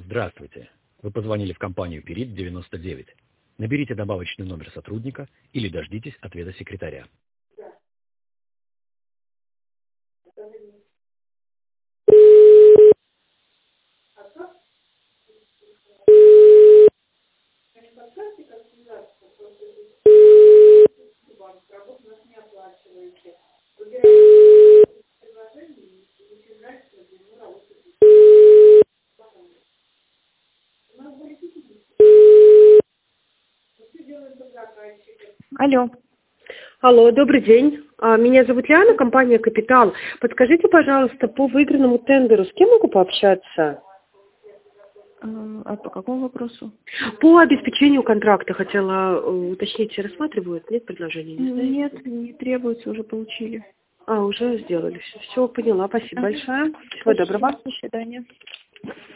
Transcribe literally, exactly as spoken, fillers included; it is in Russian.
Здравствуйте. Вы позвонили в компанию Перит девяносто девять. Наберите добавочный номер сотрудника или дождитесь ответа секретаря. Алло. Алло, добрый день. А, Меня зовут Лиана, компания «Капитал». Подскажите, пожалуйста, по выигранному тендеру с кем могу пообщаться? А а по какому вопросу? По обеспечению контракта хотела э, уточнить, рассматривают? Нет предложений? Не знаете? Нет, не требуется, уже получили. А, уже сделали все. Все, поняла. Спасибо Ага. большое. Всего доброго. До свидания.